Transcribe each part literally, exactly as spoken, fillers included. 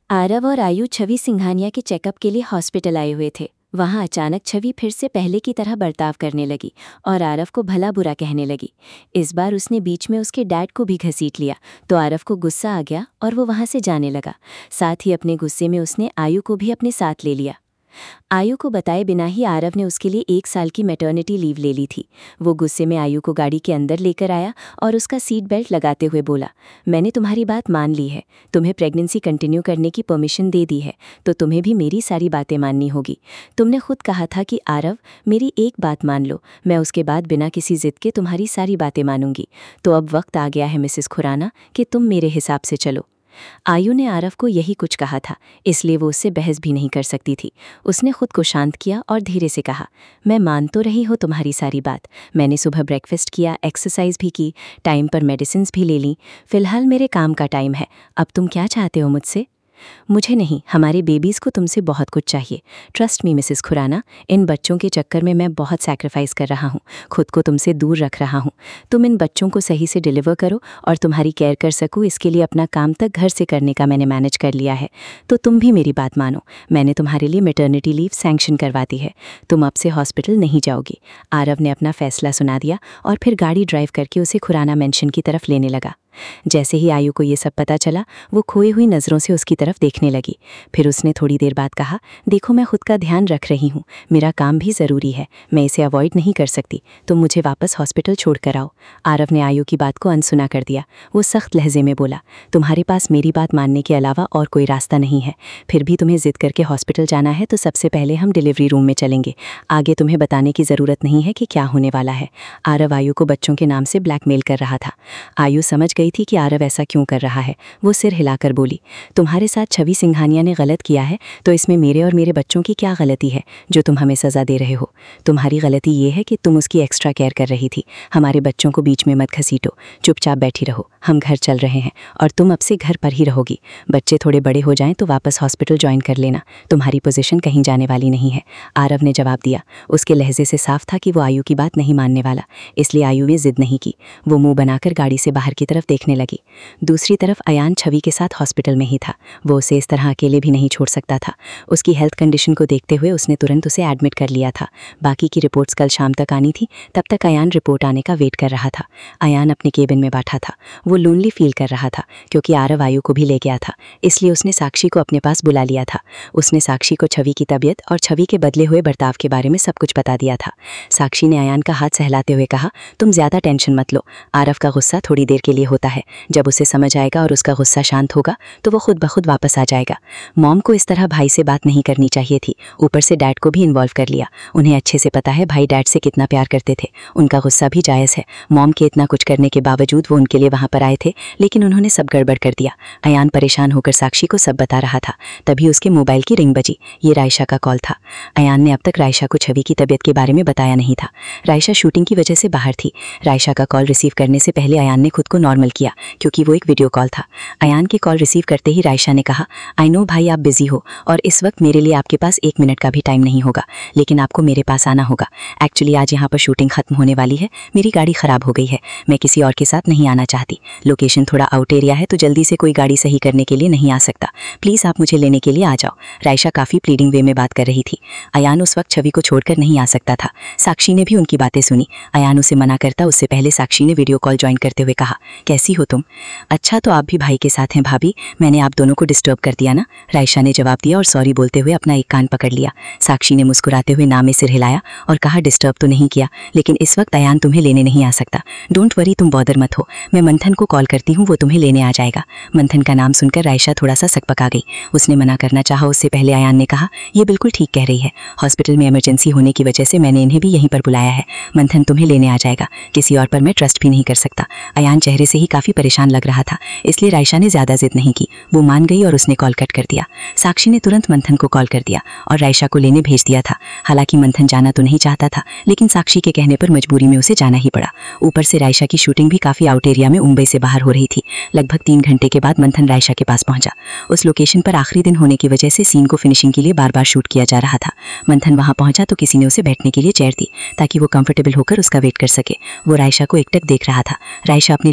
आरव और आयु छवि सिंघानिया के चेकअप के लिए हॉस्पिटल आए हुए थे। वहां अचानक छवि फिर से पहले की तरह बर्ताव करने लगी और आरव को भला बुरा कहने लगी। इस बार उसने बीच में उसके डैड को भी घसीट लिया तो आरव को गुस्सा आ गया और वो वहां से जाने लगा। साथ ही अपने गुस्से में उसने आयु को भी अपने साथ ले लिया। आयु को बताए बिना ही आरव ने उसके लिए एक साल की मैटर्निटी लीव ले ली थी। वो गुस्से में आयु को गाड़ी के अंदर लेकर आया और उसका सीट बेल्ट लगाते हुए बोला, मैंने तुम्हारी बात मान ली है, तुम्हें प्रेगनेंसी कंटिन्यू करने की परमिशन दे दी है, तो तुम्हें भी मेरी सारी बातें माननी होगी। तुमने खुद कहा था कि आरव मेरी एक बात मान लो, मैं उसके बाद बिना किसी जिद के तुम्हारी सारी बातें मानूंगी। तो अब वक्त आ गया है मिसेस खुराना कि तुम मेरे हिसाब से चलो। आयु ने आरव को यही कुछ कहा था, इसलिए वो उससे बहस भी नहीं कर सकती थी। उसने खुद को शांत किया और धीरे से कहा, मैं मान तो रही हूँ तुम्हारी सारी बात। मैंने सुबह ब्रेकफास्ट किया, एक्सरसाइज भी की, टाइम पर मेडिसिन भी ले ली। फिलहाल मेरे काम का टाइम है। अब तुम क्या चाहते हो मुझसे? मुझे नहीं, हमारे बेबीज़ को तुमसे बहुत कुछ चाहिए। ट्रस्ट मी मिसेस खुराना, इन बच्चों के चक्कर में मैं बहुत सैक्रिफाइस कर रहा हूँ, खुद को तुमसे दूर रख रहा हूँ। तुम इन बच्चों को सही से डिलीवर करो और तुम्हारी केयर कर सकूँ, इसके लिए अपना काम तक घर से करने का मैंने मैनेज कर लिया है। तो तुम भी मेरी बात मानो, मैंने तुम्हारे लिए मैटर्निटी लीव सैंक्शन करवा दी है। तुम अब से हॉस्पिटल नहीं जाओगी। आरव ने अपना फैसला सुना दिया और फिर गाड़ी ड्राइव करके उसे खुराना मेंशन की तरफ लेने लगा। जैसे ही आयु को ये सब पता चला, वो खोई हुई नज़रों से उसकी तरफ देखने लगी। फिर उसने थोड़ी देर बाद कहा, देखो मैं खुद का ध्यान रख रही हूँ, मेरा काम भी ज़रूरी है, मैं इसे अवॉइड नहीं कर सकती, तुम मुझे वापस हॉस्पिटल छोड़ कर आओ। आरव ने आयु की बात को अनसुना कर दिया। वो सख्त लहजे में बोला, तुम्हारे पास मेरी बात मानने के अलावा और कोई रास्ता नहीं है। फिर भी तुम्हें जिद करके हॉस्पिटल जाना है तो सबसे पहले हम डिलीवरी रूम में चलेंगे। आगे तुम्हें बताने की ज़रूरत नहीं है कि क्या होने वाला है। आरव आयु को बच्चों के नाम से ब्लैकमेल कर रहा था। आयु समझ गई थी कि आरव ऐसा क्यों कर रहा है। वो सिर हिलाकर बोली, तुम्हारे साथ छवि सिंघानिया ने गलत किया है तो इसमें मेरे और मेरे बच्चों की क्या गलती है जो तुम हमें सज़ा दे रहे हो? तुम्हारी गलती ये है कि तुम उसकी एक्स्ट्रा केयर कर रही थी। हमारे बच्चों को बीच में मत घसीटो, चुपचाप बैठी रहो, हम घर चल रहे हैं और तुम अब से घर पर ही रहोगी। बच्चे थोड़े बड़े हो जाएं तो वापस हॉस्पिटल ज्वाइन कर लेना, तुम्हारी पोजीशन कहीं जाने वाली नहीं है। आरव ने जवाब दिया। उसके लहजे से साफ था कि वो आयु की बात नहीं मानने वाला, इसलिए आयु ने जिद नहीं की। वो मुंह बनाकर गाड़ी से बाहर की तरफ देखने लगी। दूसरी तरफ अयान छवि के साथ हॉस्पिटल में ही था। वो उसे इस तरह अकेले भी नहीं छोड़ सकता था। उसकी हेल्थ कंडीशन को देखते हुए उसने तुरंत उसे एडमिट कर लिया था। बाकी की रिपोर्ट्स कल शाम तक आनी थी, तब तक अयान रिपोर्ट आने का वेट कर रहा था। अयान अपने केबिन में बैठा था। वो लोनली फील कर रहा था क्योंकि आरव आयु को भी ले गया था, इसलिए उसने साक्षी को अपने पास बुला लिया था। उसने साक्षी को छवि की तबीयत और छवि के बदले हुए बर्ताव के बारे में सब कुछ बता दिया था। साक्षी ने अयान का हाथ सहलाते हुए कहा, तुम ज़्यादा टेंशन मत लो, आरव का गुस्सा थोड़ी देर के लिए होता है, जब उसे समझ आएगा और उसका गुस्सा शांत होगा तो वो खुद ब खुद वापस आ जाएगा। मॉम को इस तरह भाई से बात नहीं करनी चाहिए थी, ऊपर से डैड को भी इन्वॉल्व कर लिया। उन्हें अच्छे से पता है भाई डैड से कितना प्यार करते थे, उनका गुस्सा भी जायज़ है। मॉम के इतना कुछ करने के बावजूद वो उनके लिए वहाँ पर आए थे, लेकिन उन्होंने सब गड़बड़ कर दिया। अयान परेशान होकर साक्षी को सब बता रहा था, तभी उसके मोबाइल की रिंग बजी। ये रायशा का कॉल था। अयान ने अब तक रायशा को छवि की तबीयत के बारे में बताया नहीं था। रायशा शूटिंग की वजह से बाहर थी। रायशा का कॉल रिसीव करने से पहले अयान ने खुद को नॉर्मल किया क्योंकि वो एक वीडियो कॉल था। अयान की कॉल रिसीव करते ही रायशा ने कहा, आई नो भाई आप बिजी हो और इस वक्त मेरे लिए आपके पास एक मिनट का भी टाइम नहीं होगा, लेकिन आपको मेरे पास आना होगा। एक्चुअली आज यहाँ पर शूटिंग खत्म होने वाली है, मेरी गाड़ी ख़राब हो गई है, मैं किसी और के साथ नहीं आना चाहती। लोकेशन थोड़ा आउट एरिया है तो जल्दी से कोई गाड़ी सही करने के लिए नहीं आ सकता, प्लीज़ आप मुझे लेने के लिए आ जाओ। रायशा काफ़ी प्लीडिंग वे में बात कर रही थी। अयान उस वक्त छवि को छोड़कर नहीं आ सकता था। साक्षी ने भी उनकी बातें सुनी। अयान उसे मना करता उससे पहले साक्षी ने वीडियो कॉल ज्वाइन करते हुए कहा, कैसी हो तुम? अच्छा तो आप भी भाई के साथ हैं भाभी, मैंने आप दोनों को डिस्टर्ब कर दिया ना? रायशा ने जवाब दिया और सॉरी बोलते हुए अपना एक कान पकड़ लिया। साक्षी ने मुस्कुराते हुए नाम में सिर हिलाया और कहा, डिस्टर्ब तो नहीं किया, लेकिन इस वक्त अयान तुम्हें लेने नहीं आ सकता। डोंट वरी, तुम बॉदर मत हो, मैं मंथन को कॉल करती हूँ, वो तुम्हें लेने आ जाएगा। मंथन का नाम सुनकर रायशा थोड़ा सा सकपका गई। उसने मना करना चाहा, उससे पहले अयान ने कहा, ये बिल्कुल ठीक कह रही है, हॉस्पिटल में इमरजेंसी होने की वजह से मैंने इन्हें भी यहीं पर बुलाया है। मंथन तुम्हें लेने आ जाएगा, किसी और पर मैं ट्रस्ट भी नहीं कर सकता। अयान चेहरे से ही काफ़ी परेशान लग रहा था, इसलिए रायशा ने ज़्यादा जिद नहीं की। वो मान गई और उसने कॉल कट कर दिया। साक्षी ने तुरंत मंथन को कॉल कर दिया और रायशा को लेने भेज दिया था। हालांकि मंथन जाना तो नहीं चाहता था, लेकिन साक्षी के कहने पर मजबूरी में उसे जाना ही पड़ा। ऊपर से रायशा की शूटिंग भी काफ़ी आउट एरिया में मुंबई से बाहर हो रही थी। लगभग तीन घंटे के बाद मंथन रायशा के पास पहुंचा। उस लोकेशन पर आखिरी दिन होने की वजह से सीन को फिनिशिंग के लिए बार बार शूट किया जा रहा था। मंथन वहां पहुंचा तो किसी ने उसे बैठने के लिए चेयर दी ताकि वो कंफर्टेबल होकर उसका वेट कर सके। वो रायशा को एकटक देख रहा था। रायशा अपने लीड एक्टर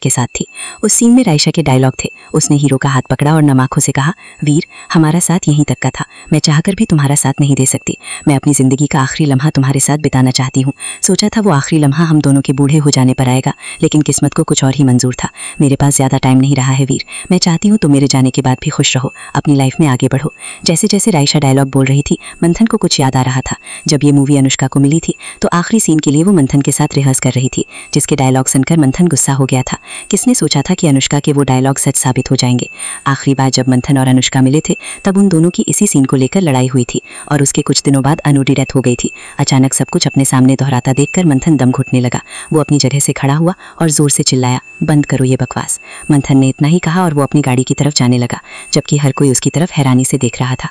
के साथ थी। उस सीन में रायशा के डायलॉग थे। उसने हीरो का हाथ पकड़ा और नम आंखों से कहा, वीर, हमारा साथ यहीं तक का था, मैं चाहकर भी तुम्हारा साथ नहीं दे सकती। मैं अपनी जिंदगी का आखिरी लम्हा तुम्हारे साथ बिताना चाहती हूँ। सोचा था वो आखिरी लम्हा हम दोनों के बूढ़े हो जाने पर आएगा, लेकिन किस्मत को कुछ और ही मंजूर था। मेरे पास ज्यादा टाइम नहीं रहा है वीर, मैं चाहती हूँ तुम मेरे जाने के बाद भी खुश रहो, अपनी लाइफ में आगे बढ़ो। जैसे जैसे रायशा डायलॉग बोल रही थी, मंथन को कुछ याद आ रहा था। जब ये मूवी अनुष्का को मिली थी तो आखिरी सीन के लिए वो मंथन के साथ रिहर्स कर रही थी, जिसके डायलॉग सुनकर मंथन गुस्सा हो गया था। किसने सोचा था कि अनुष्का के वो डायलॉग सच साबित हो जाएंगे। आखिरी बार जब मंथन और अनुष्का मिले थे तब उन दोनों की इसी सीन को लेकर लड़ाई हुई थी और उसके कुछ दिनों बाद अनु की डेथ हो गई थी। अचानक सब कुछ अपने सामने दोहराता देखकर मंथन दम घुटने लगा। वो अपनी जगह से खड़ा हुआ और जोर से चिल्लाया, बंद करो ये बकवास। मंथन ने इतना ही कहा और वो अपनी गाड़ी की तरफ जाने लगा, जबकि हर कोई उसकी तरफ हैरानी से देख रहा था।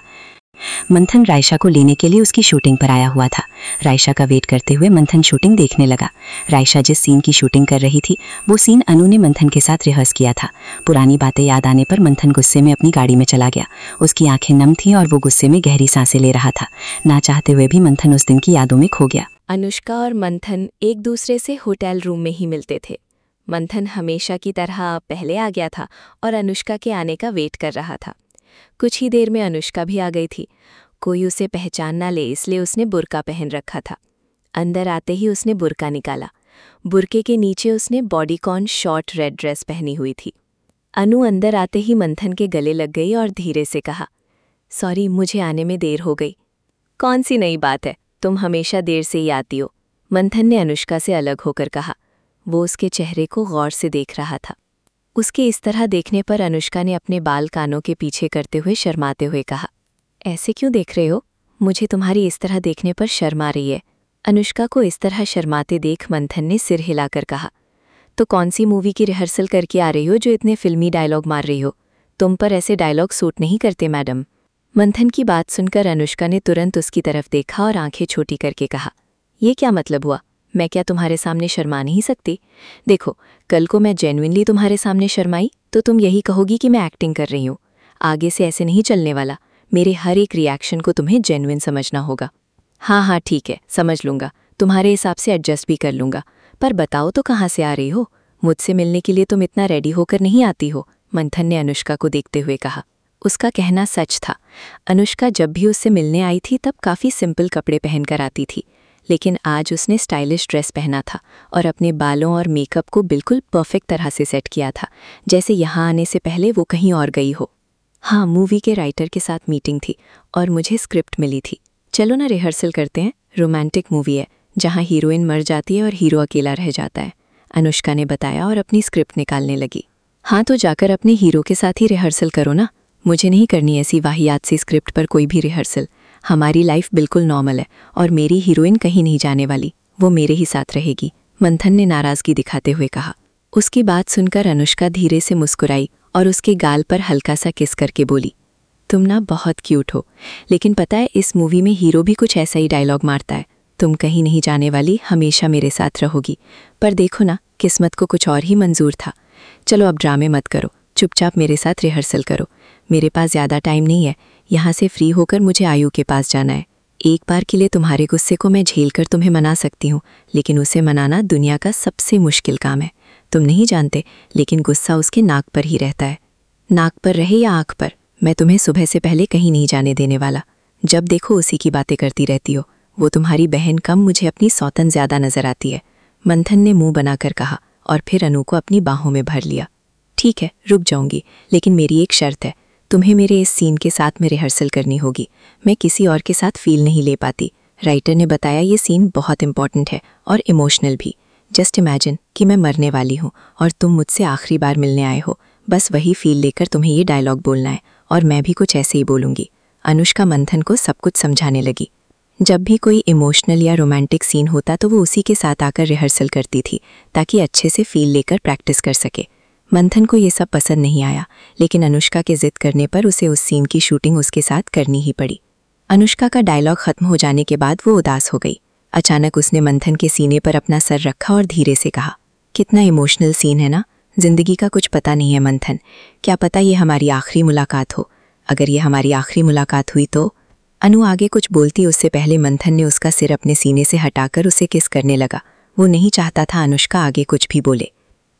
मंथन रायशा को लेने के लिए उसकी शूटिंग पर आया हुआ था। रायशा का वेट करते हुए मंथन शूटिंग देखने लगा। रायशा जिस सीन की शूटिंग कर रही थी वो सीन अनु ने मंथन के साथ रिहर्स किया था। पुरानी बातें याद आने पर मंथन गुस्से में अपनी गाड़ी में चला गया। उसकी आंखें नम थीं और वो गुस्से में गहरी सांसें ले रहा था। ना चाहते हुए भी मंथन उस दिन की यादों में खो गया। अनुष्का और मंथन एक दूसरे से होटल रूम में ही मिलते थे। मंथन हमेशा की तरह पहले आ गया था और अनुष्का के आने का वेट कर रहा था। कुछ ही देर में अनुष्का भी आ गई थी। कोई उसे पहचान ना ले इसलिए उसने बुर्का पहन रखा था। अंदर आते ही उसने बुर्का निकाला। बुर्के के नीचे उसने बॉडीकॉन शॉर्ट रेड ड्रेस पहनी हुई थी। अनु अंदर आते ही मंथन के गले लग गई और धीरे से कहा, सॉरी, मुझे आने में देर हो गई। कौन सी नई बात है, तुम हमेशा देर से ही आती हो, मंथन ने अनुष्का से अलग होकर कहा। वो उसके चेहरे को गौर से देख रहा था। उसके इस तरह देखने पर अनुष्का ने अपने बाल कानों के पीछे करते हुए शर्माते हुए कहा, ऐसे क्यों देख रहे हो? मुझे तुम्हारी इस तरह देखने पर शर्म आ रही है। अनुष्का को इस तरह शर्माते देख मंथन ने सिर हिलाकर कहा, तो कौन सी मूवी की रिहर्सल करके आ रही हो जो इतने फिल्मी डायलॉग मार रही हो? तुम पर ऐसे डायलॉग सूट नहीं करते मैडम। मंथन की बात सुनकर अनुष्का ने तुरंत उसकी तरफ देखा और आंखें छोटी करके कहा, ये क्या मतलब हुआ? मैं क्या तुम्हारे सामने शर्मा नहीं सकती? देखो, कल को मैं जेन्युइनली तुम्हारे सामने शर्माई तो तुम यही कहोगी कि मैं एक्टिंग कर रही हूँ। आगे से ऐसे नहीं चलने वाला। मेरे हर एक रिएक्शन को तुम्हें जेन्युइन समझना होगा। हाँ हाँ ठीक है, समझ लूँगा, तुम्हारे हिसाब से एडजस्ट भी कर लूँगा। पर बताओ तो कहाँ से आ रही हो? मुझसे मिलने के लिए तुम इतना रेडी होकर नहीं आती हो, मंथन ने अनुष्का को देखते हुए कहा। उसका कहना सच था। अनुष्का जब भी उससे मिलने आई थी तब काफ़ी सिंपल कपड़े पहनकर आती थी, लेकिन आज उसने स्टाइलिश ड्रेस पहना था और अपने बालों और मेकअप को बिल्कुल परफेक्ट तरह से सेट किया था, जैसे यहाँ आने से पहले वो कहीं और गई हो। हाँ, मूवी के राइटर के साथ मीटिंग थी और मुझे स्क्रिप्ट मिली थी। चलो ना रिहर्सल करते हैं। रोमांटिक मूवी है जहाँ हीरोइन मर जाती है और हीरो अकेला रह जाता है, अनुष्का ने बताया और अपनी स्क्रिप्ट निकालने लगी। हाँ, तो जाकर अपने हीरो के साथ ही रिहर्सल करो ना। मुझे नहीं करनी ऐसी वाहियात सी स्क्रिप्ट पर कोई भी रिहर्सल। हमारी लाइफ बिल्कुल नॉर्मल है और मेरी हीरोइन कहीं नहीं जाने वाली, वो मेरे ही साथ रहेगी, मंथन ने नाराज़गी दिखाते हुए कहा। उसकी बात सुनकर अनुष्का धीरे से मुस्कुराई और उसके गाल पर हल्का सा किस करके बोली, तुम ना बहुत क्यूट हो, लेकिन पता है इस मूवी में हीरो भी कुछ ऐसा ही डायलॉग मारता है, तुम कहीं नहीं जाने वाली, हमेशा मेरे साथ रहोगी। पर देखो ना, किस्मत को कुछ और ही मंजूर था। चलो अब ड्रामे मत करो, चुपचाप मेरे साथ रिहर्सल करो। मेरे पास ज़्यादा टाइम नहीं है, यहाँ से फ्री होकर मुझे आयु के पास जाना है। एक बार के लिए तुम्हारे गुस्से को मैं झेल कर तुम्हें मना सकती हूँ, लेकिन उसे मनाना दुनिया का सबसे मुश्किल काम है। तुम नहीं जानते, लेकिन गुस्सा उसके नाक पर ही रहता है। नाक पर रहे या आँख पर, मैं तुम्हें सुबह से पहले कहीं नहीं जाने देने वाला। जब देखो उसी की बातें करती रहती हो। वो तुम्हारी बहन कम मुझे अपनी सौतन ज़्यादा नजर आती है, मंथन ने मुंह बनाकर कहा और फिर अनु को अपनी बाहों में भर लिया। ठीक है, रुक जाऊंगी, लेकिन मेरी एक शर्त है, तुम्हें मेरे इस सीन के साथ में रिहर्सल करनी होगी। मैं किसी और के साथ फील नहीं ले पाती। राइटर ने बताया ये सीन बहुत इंपॉर्टेंट है और इमोशनल भी। जस्ट इमेजिन कि मैं मरने वाली हूँ और तुम मुझसे आखिरी बार मिलने आए हो, बस वही फील लेकर तुम्हें ये डायलॉग बोलना है और मैं भी कुछ ऐसे ही बोलूँगी। अनुष्का मंथन को सब कुछ समझाने लगी। जब भी कोई इमोशनल या रोमांटिक सीन होता तो वो उसी के साथ आकर रिहर्सल करती थी ताकि अच्छे से फील लेकर प्रैक्टिस कर सके। मंथन को ये सब पसंद नहीं आया, लेकिन अनुष्का के जिद करने पर उसे उस सीन की शूटिंग उसके साथ करनी ही पड़ी। अनुष्का का डायलॉग खत्म हो जाने के बाद वो उदास हो गई। अचानक उसने मंथन के सीने पर अपना सर रखा और धीरे से कहा, कितना इमोशनल सीन है ना। जिंदगी का कुछ पता नहीं है मंथन, क्या पता ये हमारी आखिरी मुलाकात हो। अगर ये हमारी आखिरी मुलाकात हुई तो। अनु आगे कुछ बोलती उससे पहले मंथन ने उसका सिर अपने सीने से हटाकर उसे किस करने लगा। वो नहीं चाहता था अनुष्का आगे कुछ भी बोले।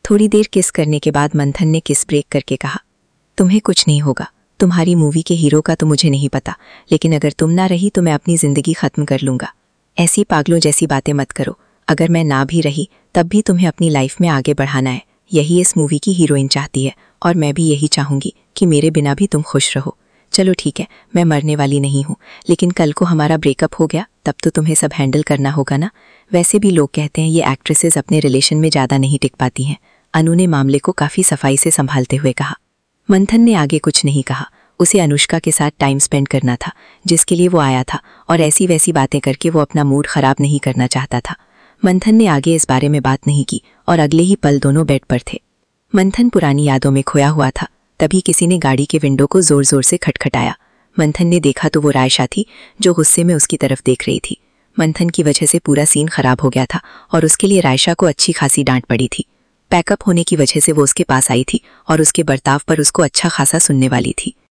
थोड़ी देर किस करने के बाद मंथन ने किस ब्रेक करके कहा, तुम्हें कुछ नहीं होगा। तुम्हारी मूवी के हीरो का तो मुझे नहीं पता, लेकिन अगर तुम ना रही तो मैं अपनी जिंदगी खत्म कर लूंगा। ऐसी पागलों जैसी बातें मत करो। अगर मैं ना भी रही तब भी तुम्हें अपनी लाइफ में आगे बढ़ाना है। यही इस मूवी की हीरोइन चाहती है और मैं भी यही चाहूंगी कि मेरे बिना भी तुम खुश रहो। चलो ठीक है, मैं मरने वाली नहीं हूँ, लेकिन कल को हमारा ब्रेकअप हो गया तब तो तुम्हें सब हैंडल करना होगा ना। वैसे भी लोग कहते हैं ये एक्ट्रेसेस अपने रिलेशन में ज़्यादा नहीं टिक पाती हैं। अनु ने मामले को काफ़ी सफाई से संभालते हुए कहा। मंथन ने आगे कुछ नहीं कहा। उसे अनुष्का के साथ टाइम स्पेंड करना था, जिसके लिए वो आया था, और ऐसी वैसी बातें करके वो अपना मूड खराब नहीं करना चाहता था। मंथन ने आगे इस बारे में बात नहीं की और अगले ही पल दोनों बेड पर थे। मंथन पुरानी यादों में खोया हुआ था। तभी किसी ने गाड़ी के विंडो को जोर जोर से खटखटाया। मंथन ने देखा तो वो रायशा थी, जो गुस्से में उसकी तरफ देख रही थी। मंथन की वजह से पूरा सीन खराब हो गया था और उसके लिए रायशा को अच्छी खासी डांट पड़ी थी। पैकअप होने की वजह से वो उसके पास आई थी और उसके बर्ताव पर उसको अच्छा खासा सुनने वाली थी।